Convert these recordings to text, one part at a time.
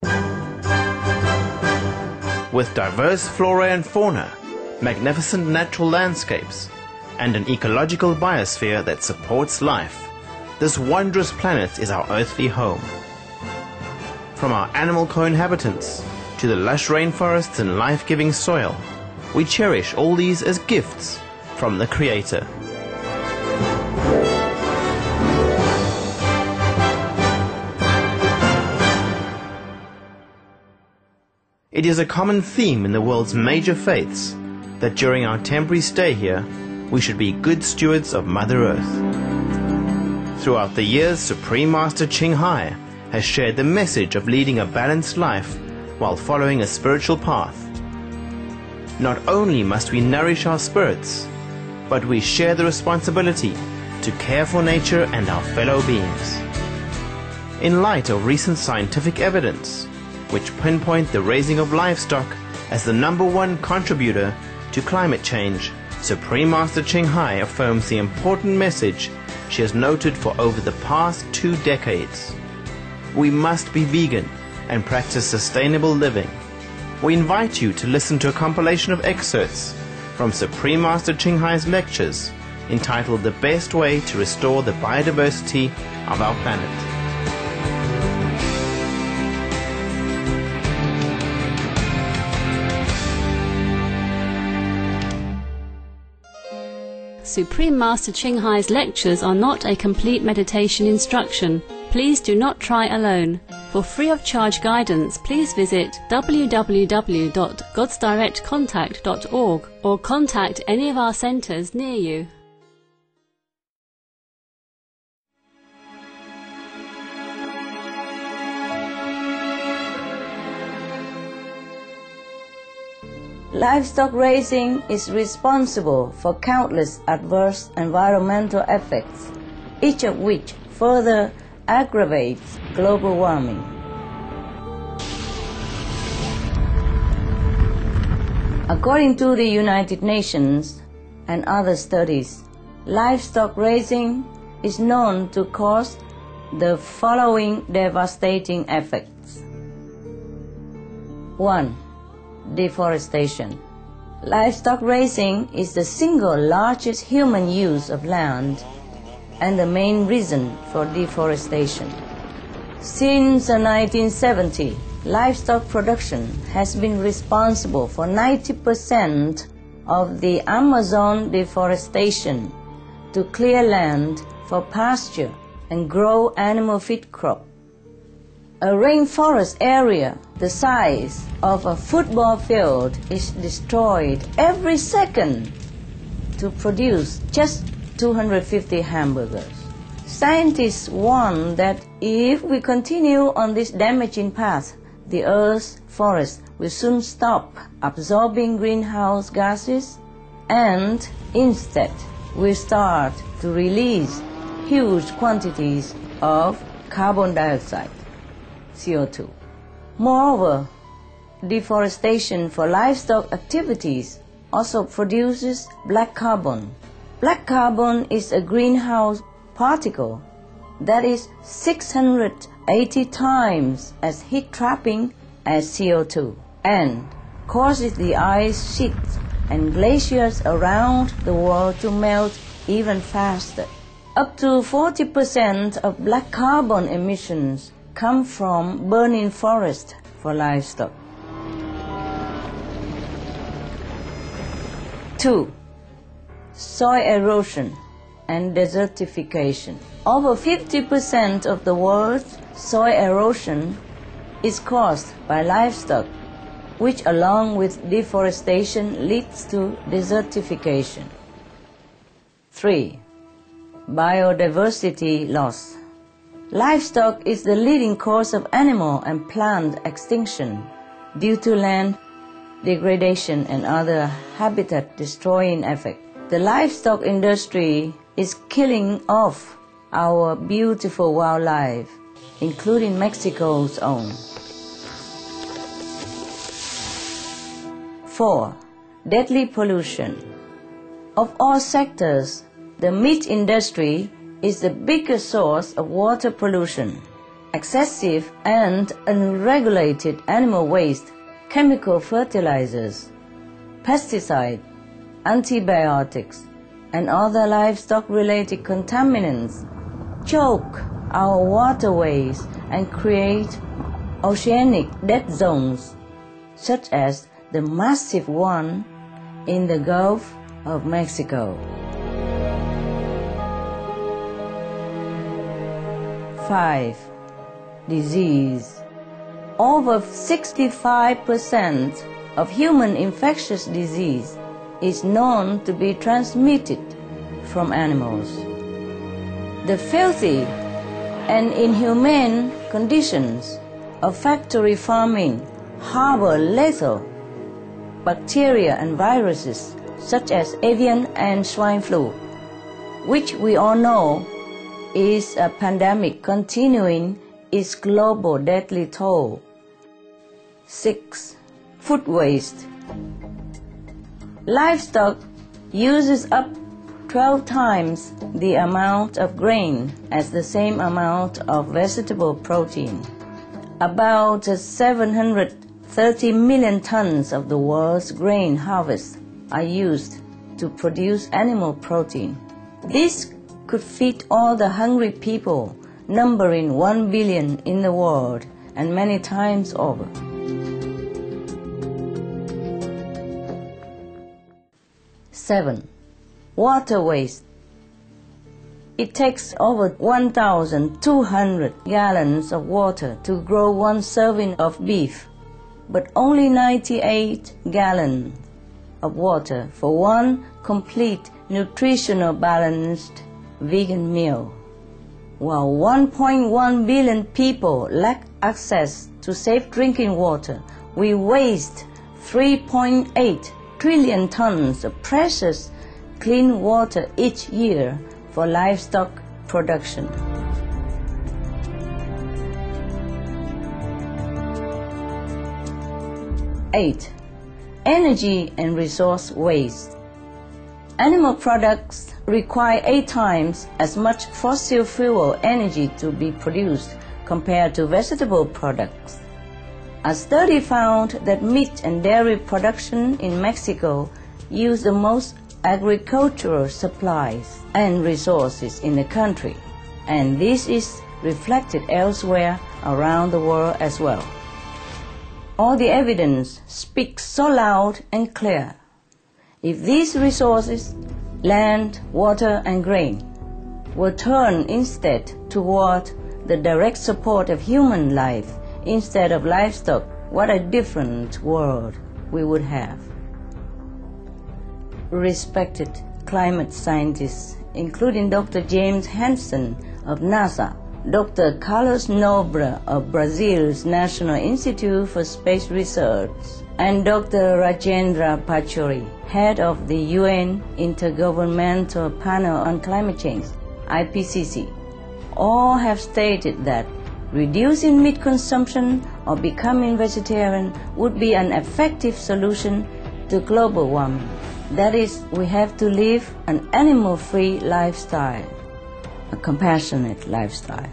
With diverse flora and fauna, magnificent natural landscapes, and an ecological biosphere that supports life, this wondrous planet is our earthly home. From our animal co-inhabitants to the lush rainforests and life-giving soil, we cherish all these as gifts from the Creator. It is a common theme in the world's major faiths that during our temporary stay here, we should be good stewards of Mother Earth. Throughout the years, Supreme Master Ching Hai has shared the message of leading a balanced life while following a spiritual path. Not only must we nourish our spirits, but we share the responsibility to care for nature and our fellow beings. In light of recent scientific evidence, which pinpoint the raising of livestock as the #1 contributor to climate change, Supreme Master Ching Hai affirms the important message she has noted for over the past 2 decades. We must be vegan and practice sustainable living. We invite you to listen to a compilation of excerpts from Supreme Master Ching Hai's lectures entitled The Best Way to Restore the Biodiversity of Our Planet. Supreme Master Ching Hai's lectures are not a complete meditation instruction. Please do not try alone. For free of charge guidance, please visit www.godsdirectcontact.org or contact any of our centers near you. Livestock raising is responsible for countless adverse environmental effects, each of which further aggravates global warming. According to the United Nations and other studies, livestock raising is known to cause the following devastating effects. 1. Deforestation. Livestock raising is the single largest human use of land and the main reason for deforestation. Since the 1970s, livestock production has been responsible for 90% of the Amazon deforestation to clear land for pasture and grow animal feed crop. A rainforest area the size of a football field is destroyed every second to produce just 250 hamburgers. Scientists warn that if we continue on this damaging path, the Earth's forests will soon stop absorbing greenhouse gases and instead will start to release huge quantities of carbon dioxide, CO2. Moreover, deforestation for livestock activities also produces black carbon. Black carbon is a greenhouse particle that is 680 times as heat-trapping as CO2 and causes the ice sheets and glaciers around the world to melt even faster. Up to 40% of black carbon emissions come from burning forest for livestock. 2. Soil erosion and desertification. Over 50% of the world's soil erosion is caused by livestock, which along with deforestation leads to desertification. 3. Biodiversity loss. Livestock is the leading cause of animal and plant extinction due to land degradation and other habitat-destroying effects. The livestock industry is killing off our beautiful wildlife, including Mexico's own. 4. Deadly pollution. Of all sectors, the meat industry is the biggest source of water pollution excessive and unregulated animal waste, chemical fertilizers, pesticides, antibiotics, and other livestock-related contaminants choke our waterways and create oceanic dead zones, such as the massive one in the Gulf of Mexico. 5. Disease. Over 65% of human infectious disease is known to be transmitted from animals. The filthy and inhumane conditions of factory farming harbor lethal bacteria and viruses such as avian and swine flu, which we all know is a pandemic continuing its global deathly toll. 6. Food waste. Livestock uses up 12 times the amount of grain as the same amount of vegetable protein. About 730 million tons of the world's grain harvest are used to produce animal protein. This could feed all the hungry people, numbering 1 billion in the world and many times over. 7. Water waste. It takes over 1,200 gallons of water to grow one serving of beef, but only 98 gallons of water for one complete nutritional balanced vegan meal. While 1.1 billion people lack access to safe drinking water, we waste 3.8 trillion tons of precious clean water each year for livestock production. 8. Energy and resource waste. Animal products require 8 times as much fossil fuel energy to be produced compared to vegetable products. A study found that meat and dairy production in Mexico use the most agricultural supplies and resources in the country, and this is reflected elsewhere around the world as well. All the evidence speaks so loud and clear. If these resources, land, water, and grain, were turned instead toward the direct support of human life instead of livestock, what a different world we would have. Respected climate scientists, including Dr. James Hansen of NASA, Dr. Carlos Nobre of Brazil's National Institute for Space Research, and Dr. Rajendra Pachauri, head of the UN Intergovernmental Panel on Climate Change, IPCC, all have stated that reducing meat consumption or becoming vegetarian would be an effective solution to global warming. That is, we have to live an animal-free lifestyle, a compassionate lifestyle.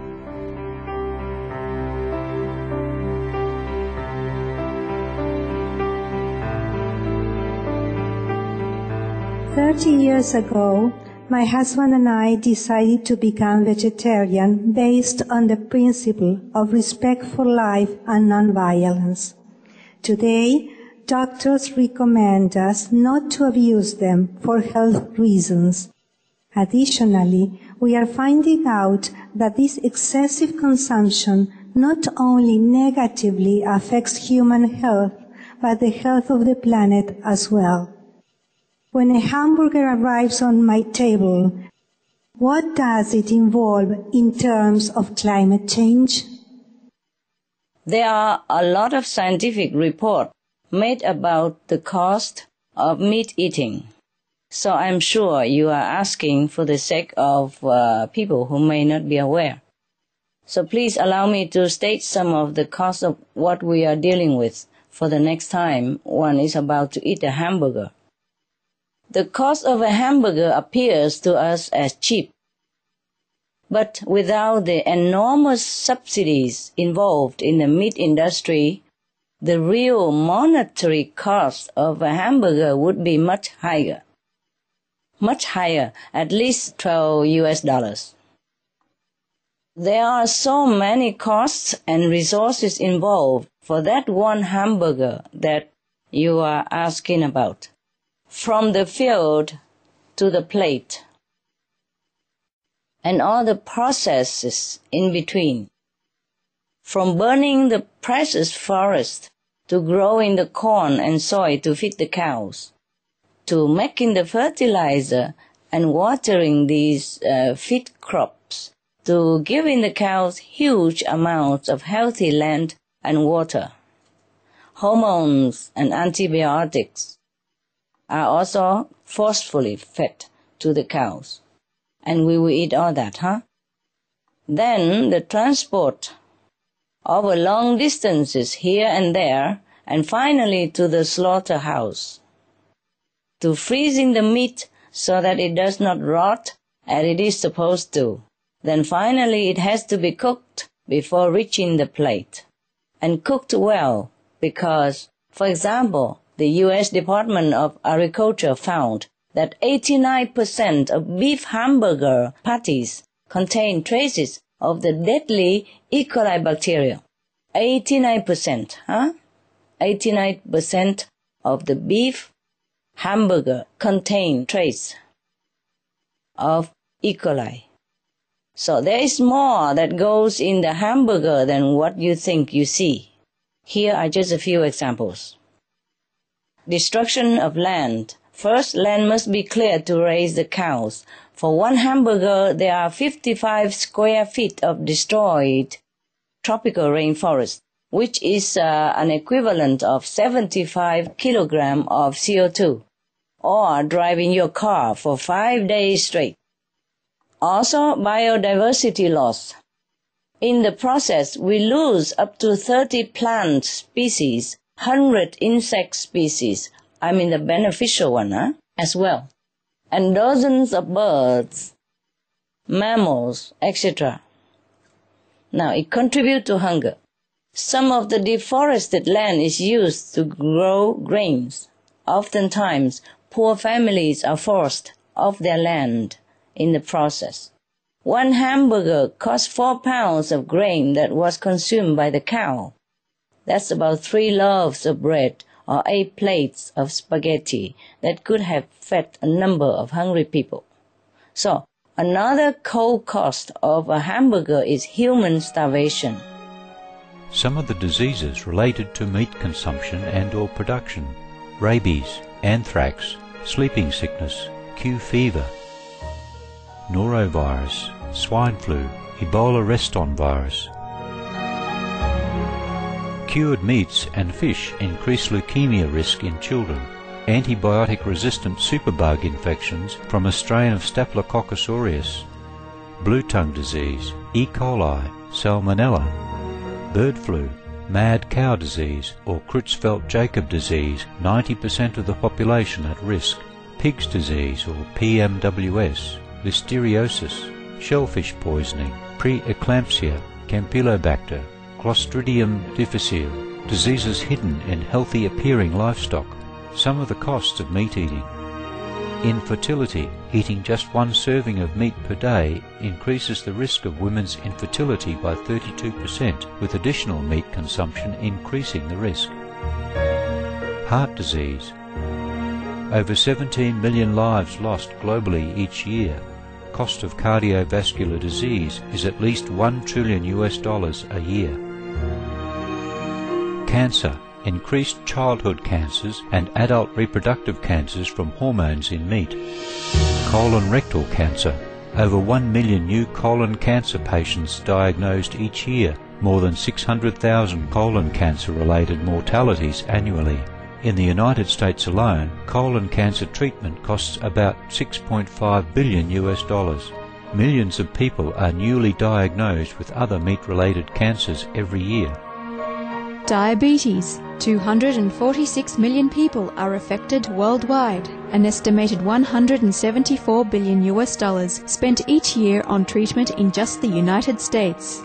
Years ago, my husband and I decided to become vegetarian based on the principle of respect for life and nonviolence. Today, doctors recommend us not to abuse them for health reasons. Additionally, we are finding out that this excessive consumption not only negatively affects human health, but the health of the planet as well. When a hamburger arrives on my table, what does it involve in terms of climate change? There are a lot of scientific reports made about the cost of meat eating. So I'm sure you are asking for the sake of people who may not be aware. So please allow me to state some of the costs of what we are dealing with for the next time one is about to eat a hamburger. The cost of a hamburger appears to us as cheap. But without the enormous subsidies involved in the meat industry, the real monetary cost of a hamburger would be much higher. Much higher, at least $12. There are so many costs and resources involved for that one hamburger that you are asking about, from the field to the plate, and all the processes in between, from burning the precious forest to growing the corn and soy to feed the cows, to making the fertilizer and watering these feed crops, to giving the cows huge amounts of healthy land and water. Hormones and antibiotics are also forcefully fed to the cows. And we will eat all that, huh? Then the transport over long distances here and there, and finally to the slaughterhouse, to freezing the meat so that it does not rot as it is supposed to. Then finally it has to be cooked before reaching the plate, and cooked well, because, for example, the U.S. Department of Agriculture found that 89% of beef hamburger patties contain traces of the deadly E. coli bacteria. 89%, huh? 89% of the beef hamburger contain trace of E. coli. So there is more that goes in the hamburger than what you think you see. Here are just a few examples. Destruction of land. First, land must be cleared to raise the cows. For one hamburger, there are 55 square feet of destroyed tropical rainforest, which is an equivalent of 75 kilograms of CO2, or driving your car for 5 days straight. Also, biodiversity loss. In the process, we lose up to 30 plant species, 100 insect species, I mean the beneficial one, as well, and dozens of birds, mammals, etc. Now, it contributes to hunger. Some of the deforested land is used to grow grains. Oftentimes, poor families are forced off their land in the process. One hamburger cost 4 pounds of grain that was consumed by the cow. That's about 3 loaves of bread or 8 plates of spaghetti that could have fed a number of hungry people. So, another co-cost of a hamburger is human starvation. Some of the diseases related to meat consumption and/or production: rabies, anthrax, sleeping sickness, Q fever, norovirus, swine flu, Ebola Reston virus. Cured meats and fish increase leukemia risk in children. Antibiotic-resistant superbug infections from a strain of Staphylococcus aureus. Blue tongue disease, E. coli, Salmonella. Bird flu, mad cow disease or Creutzfeldt-Jakob disease, 90% of the population at risk. Pig's disease or PMWS, listeriosis, shellfish poisoning, preeclampsia, Campylobacter, Clostridium difficile, diseases hidden in healthy-appearing livestock. Some of the costs of meat eating. Infertility. Eating just 1 serving of meat per day increases the risk of women's infertility by 32%, with additional meat consumption increasing the risk. Heart disease. Over 17 million lives lost globally each year. Cost of cardiovascular disease is at least $1 trillion a year. Cancer. Increased childhood cancers and adult reproductive cancers from hormones in meat. Colon rectal cancer. Over 1 million new colon cancer patients diagnosed each year, more than 600,000 colon cancer-related mortalities annually. In the United States alone, colon cancer treatment costs about $6.5 billion. Millions of people are newly diagnosed with other meat-related cancers every year. Diabetes. 246 million people are affected worldwide. An estimated $174 billion spent each year on treatment in just the United States.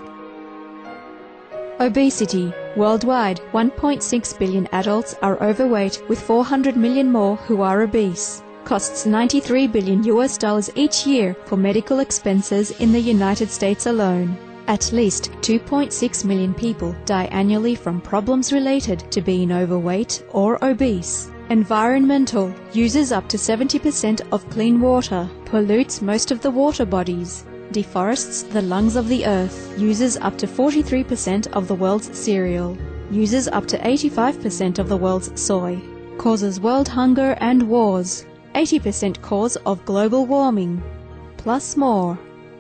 Obesity. Worldwide, 1.6 billion adults are overweight, with 400 million more who are obese. Costs $93 billion each year for medical expenses in the United States alone. At least 2.6 million people die annually from problems related to being overweight or obese. Environmental. Uses up to 70% of clean water. Pollutes most of the water bodies. Deforests the lungs of the earth. Uses up to 43% of the world's cereal. Uses up to 85% of the world's soy. Causes world hunger and wars. 80% cause of global warming. Plus more.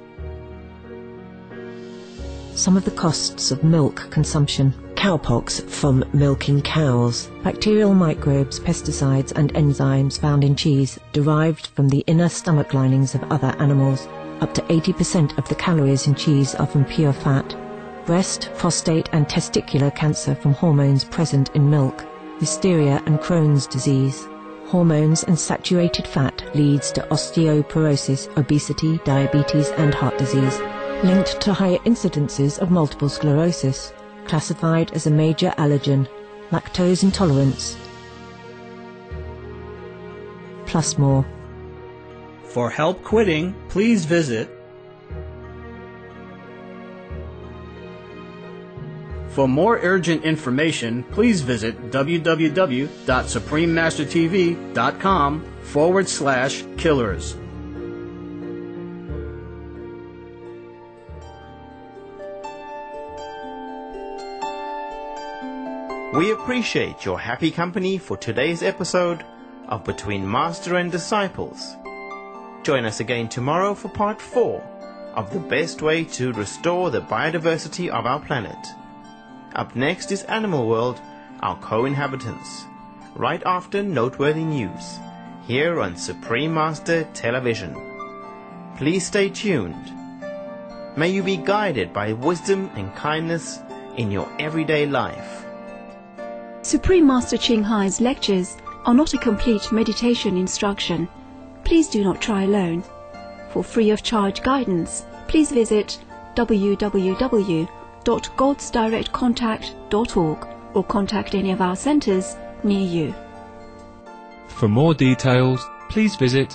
Some of the costs of milk consumption. Cowpox from milking cows. Bacterial microbes, pesticides and enzymes found in cheese derived from the inner stomach linings of other animals. Up to 80% of the calories in cheese are from pure fat. Breast, prostate and testicular cancer from hormones present in milk. Hysteria and Crohn's disease. Hormones and saturated fat leads to osteoporosis, obesity, diabetes and heart disease. Linked to higher incidences of multiple sclerosis. Classified as a major allergen. Lactose intolerance. Plus more. For help quitting, please visit. For more urgent information, please visit www.suprememastertv.com/killers. We appreciate your happy company for today's episode of Between Master and Disciples. Join us again tomorrow for part 4 of the best way to restore the biodiversity of our planet. Up next is Animal World, our co-inhabitants, right after noteworthy news, here on Supreme Master Television. Please stay tuned. May you be guided by wisdom and kindness in your everyday life. Supreme Master Ching Hai's lectures are not a complete meditation instruction. Please do not try alone. For free of charge guidance, please visit www.godsdirectcontact.org or contact any of our centers near you. For more details, please visit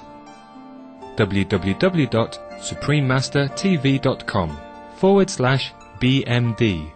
www.suprememastertv.com/BMD.